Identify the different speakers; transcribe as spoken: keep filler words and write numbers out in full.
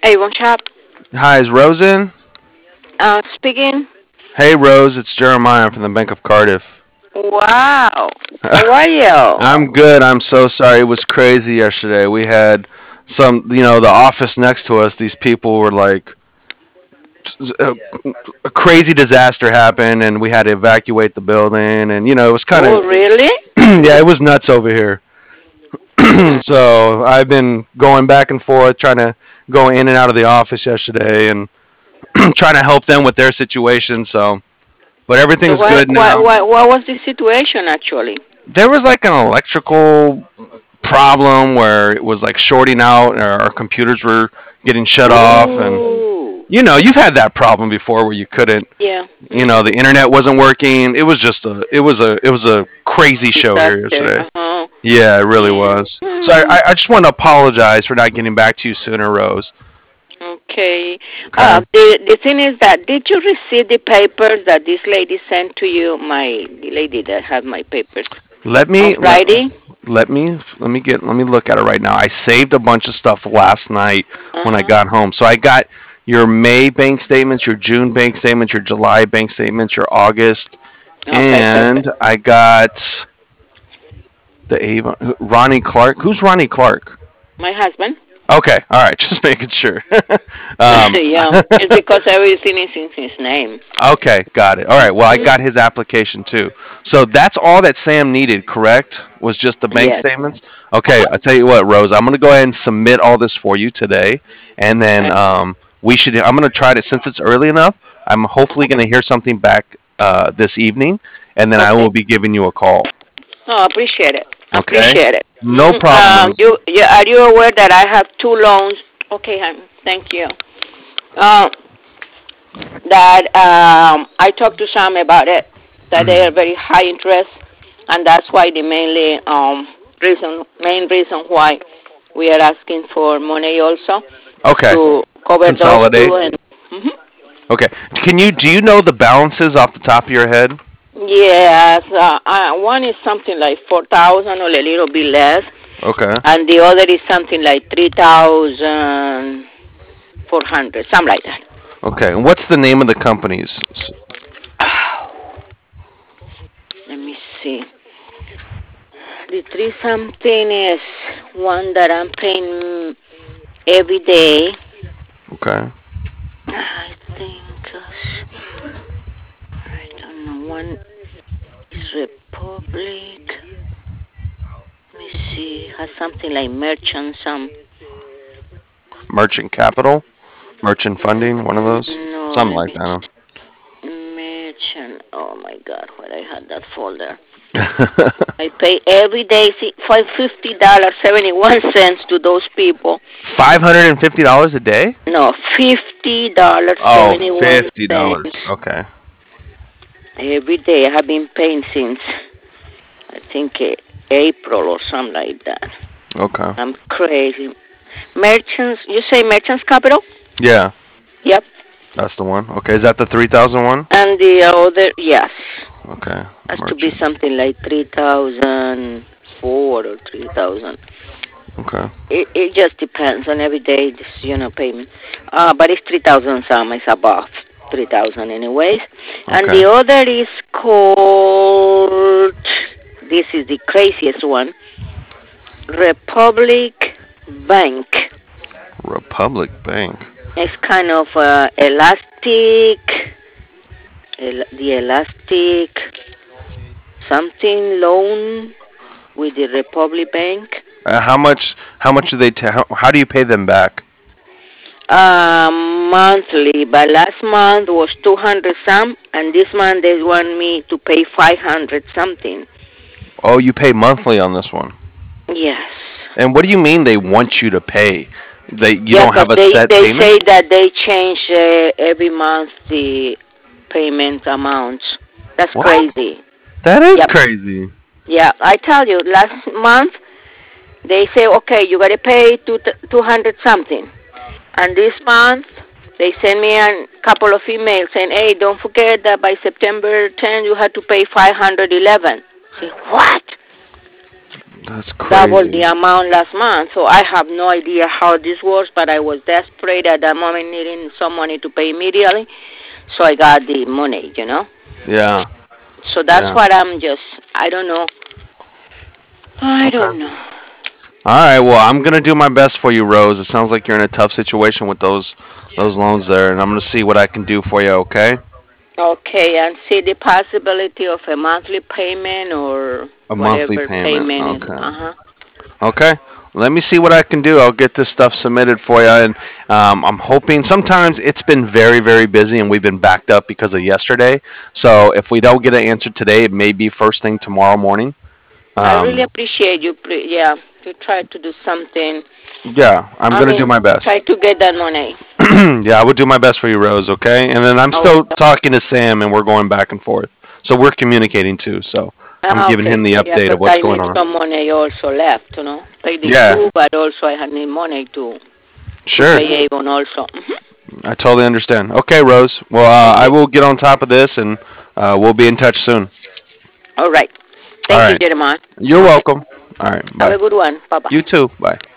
Speaker 1: Avon Shop.
Speaker 2: Hi, is Rose in?
Speaker 1: Uh, speaking.
Speaker 2: Hey, Rose, it's Jeremiah from the Bank of Cardiff.
Speaker 1: Wow. How are you?
Speaker 2: I'm good. I'm so sorry. It was crazy yesterday. We had some, you know, the office next to us. These people were like, a, a crazy disaster happened, and we had to evacuate the building. And you know, it was kind of,
Speaker 1: Oh, really?
Speaker 2: yeah, it was nuts over here.
Speaker 1: Hmm.
Speaker 2: So I've been going back and forth, trying to go in and out of the office yesterday, and trying to help them with their situation. So, but
Speaker 1: So
Speaker 2: everything's
Speaker 1: what,
Speaker 2: good
Speaker 1: what,
Speaker 2: now.
Speaker 1: what, what was the situation actually?
Speaker 2: There was like an electrical problem where it was like shorting out, or our computers were getting shut off, and
Speaker 1: Ooh.
Speaker 2: you know, you've had that problem before where you couldn't,
Speaker 1: Yeah.
Speaker 2: you know,
Speaker 1: Mhm.
Speaker 2: the internet wasn't working. It was just a, it was a, it was a crazy show here
Speaker 1: Disaster.
Speaker 2: yesterday.
Speaker 1: Uh huh.
Speaker 2: Yeah, it really
Speaker 1: Yeah.
Speaker 2: was. So I,
Speaker 1: Hmm.
Speaker 2: I I just want to apologize for not getting back to you sooner, Rose.
Speaker 1: Okay.
Speaker 2: Okay.
Speaker 1: Uh, the the thing is that did you receive the papers that this lady sent to you? My the lady that had my papers
Speaker 2: Let
Speaker 1: on
Speaker 2: me let,
Speaker 1: Friday.
Speaker 2: let me let me get let me look at it right now. I saved a bunch of stuff last night
Speaker 1: Uh
Speaker 2: when I
Speaker 1: huh.
Speaker 2: got home. So I got your May bank statements, your June bank statements, your July bank statements, your August,
Speaker 1: Okay.
Speaker 2: and
Speaker 1: Perfect.
Speaker 2: I got the Avon Ronnie Clark. Who's Ronnie Clark?
Speaker 1: My husband.
Speaker 2: Okay, all right, just making sure. um,
Speaker 1: Yeah. It's because everything is in his name.
Speaker 2: okay, got it. All right, well I
Speaker 1: Hmm.
Speaker 2: got his application too. So that's all that Sam needed, correct? Was just the bank
Speaker 1: Yes.
Speaker 2: statements.
Speaker 1: Uh
Speaker 2: Okay,
Speaker 1: huh.
Speaker 2: I'll tell you what, Rose. I'm gonna go ahead and submit all this for you today, and then
Speaker 1: Okay.
Speaker 2: um, we should. I'm gonna try to since it's early enough. I'm hopefully
Speaker 1: Uh-huh.
Speaker 2: gonna hear something back uh, this evening, and then I will
Speaker 1: Okay.
Speaker 2: be giving you a call.
Speaker 1: Oh, I appreciate it. I
Speaker 2: Okay?
Speaker 1: appreciate it.
Speaker 2: No
Speaker 1: Hmm.
Speaker 2: problem,
Speaker 1: Um,
Speaker 2: Rose.
Speaker 1: you, you are you aware that I have two loans? Okay, hon. Thank you. Uh, that um, I talked to Sam about it. That they are very high interest, and that's why the mainly um reason main reason why we are asking for money also
Speaker 2: Okay.
Speaker 1: to cover those
Speaker 2: Consolidate.
Speaker 1: two. And mhm.
Speaker 2: Okay. Can you do you know the balances off the top of your head?
Speaker 1: Yes, uh, uh, one is something like four thousand or a little bit less,
Speaker 2: Okay.
Speaker 1: and the other is something like three thousand four hundred, something like that.
Speaker 2: Okay. And what's the name of the companies? S-
Speaker 1: Let me see. The three something is one that I'm paying every day.
Speaker 2: Okay.
Speaker 1: I think uh, I don't know. One is Republic. Let me see. Has something like merchant. Some
Speaker 2: Merchant Capital, Merchant Funding, one of those,
Speaker 1: no.
Speaker 2: something
Speaker 1: Let
Speaker 2: like
Speaker 1: me
Speaker 2: that.
Speaker 1: merchant. Oh my God, where I had that folder.
Speaker 2: Huh?
Speaker 1: I pay every day five fifty dollars seventy one cents to those people.
Speaker 2: Five hundred and fifty dollars a day.
Speaker 1: No, fifty dollars
Speaker 2: Oh,
Speaker 1: seventy one
Speaker 2: fifty
Speaker 1: cents
Speaker 2: dollars. Okay.
Speaker 1: every day. I have been paying since I think uh, April or something like that.
Speaker 2: Okay.
Speaker 1: I'm crazy. Merchants, you say Merchants Capital?
Speaker 2: Yeah,
Speaker 1: Yep.
Speaker 2: that's the one. Okay, is that the three thousand one?
Speaker 1: And the other, yes,
Speaker 2: Okay,
Speaker 1: has to be
Speaker 2: merchant.
Speaker 1: something like three thousand four or three thousand.
Speaker 2: Okay.
Speaker 1: It it just depends on every day, just, you know, payment. Uh, but it's three thousand some. It's above three thousand anyways. And
Speaker 2: Okay.
Speaker 1: the other is called. This is the craziest one. Republic Bank.
Speaker 2: Republic Bank.
Speaker 1: It's kind of uh, elastic. El- the elastic something loan with the Republic Bank.
Speaker 2: Uh, how much? How much do they? Ta- how, how do you pay them back?
Speaker 1: Um, monthly, but last month was two hundred some, and this month they want me to pay five hundred something.
Speaker 2: Oh, you pay monthly on this one.
Speaker 1: Yes.
Speaker 2: And what do you mean they want you to pay? They you
Speaker 1: Yeah,
Speaker 2: don't
Speaker 1: because
Speaker 2: have a
Speaker 1: they
Speaker 2: set
Speaker 1: they
Speaker 2: payment?
Speaker 1: say that they change uh, every month the payment amounts. That's
Speaker 2: What?
Speaker 1: crazy.
Speaker 2: That is
Speaker 1: Yep.
Speaker 2: crazy.
Speaker 1: Yeah, I tell you, last month they say, okay, you gotta pay two two hundred something, and this month they send me a couple of emails saying, hey, don't forget that by September tenth you have to pay five hundred eleven. Say what?
Speaker 2: That's
Speaker 1: double the
Speaker 2: crazy.
Speaker 1: amount last month. So I have no idea how this works, but I was desperate at that moment, needing some money to pay immediately. So I got the money, you know.
Speaker 2: Yeah.
Speaker 1: So that's
Speaker 2: Yeah.
Speaker 1: what I'm just. I don't know. I
Speaker 2: Okay.
Speaker 1: don't know.
Speaker 2: All right. Well, I'm gonna do my best for you, Rose. It sounds like you're in a tough situation with those those loans there, and I'm gonna see what I can do for you. Okay.
Speaker 1: Okay, and see the possibility of a monthly payment or
Speaker 2: A monthly
Speaker 1: whatever
Speaker 2: payment.
Speaker 1: payment is.
Speaker 2: Okay.
Speaker 1: Uh huh.
Speaker 2: Okay. Let me see what I can do. I'll get this stuff submitted for you, and um, I'm hoping. Sometimes it's been very, very busy, and we've been backed up because of yesterday. So if we don't get an answer today, it may be first thing tomorrow morning.
Speaker 1: I really
Speaker 2: Um,
Speaker 1: appreciate you. Pre- yeah, you try to do something.
Speaker 2: yeah, I'm
Speaker 1: I
Speaker 2: gonna do
Speaker 1: mean,
Speaker 2: my
Speaker 1: try
Speaker 2: best.
Speaker 1: to get that money.
Speaker 2: Yeah, I will do my best for you, Rose. Okay, and then I'm
Speaker 1: Oh,
Speaker 2: still talking to Sam, and we're going back and forth. So we're communicating too. So I'm
Speaker 1: ah,
Speaker 2: giving
Speaker 1: okay.
Speaker 2: him the
Speaker 1: Yeah,
Speaker 2: update of
Speaker 1: because
Speaker 2: what's
Speaker 1: I
Speaker 2: going
Speaker 1: need
Speaker 2: on.
Speaker 1: some money also left, you know. Pay the
Speaker 2: Yeah,
Speaker 1: two, but also I need money to to
Speaker 2: sure.
Speaker 1: pay Avon also. Mhm.
Speaker 2: I totally understand. Okay, Rose. Well, uh, I
Speaker 1: Okay.
Speaker 2: will get on top of this, and uh, we'll be in touch soon.
Speaker 1: All right.
Speaker 2: All
Speaker 1: Thank you,
Speaker 2: right.
Speaker 1: Jeremiah.
Speaker 2: You're
Speaker 1: Okay.
Speaker 2: welcome. All right.
Speaker 1: Have
Speaker 2: Bye.
Speaker 1: a good one. Bye bye.
Speaker 2: You too. Bye.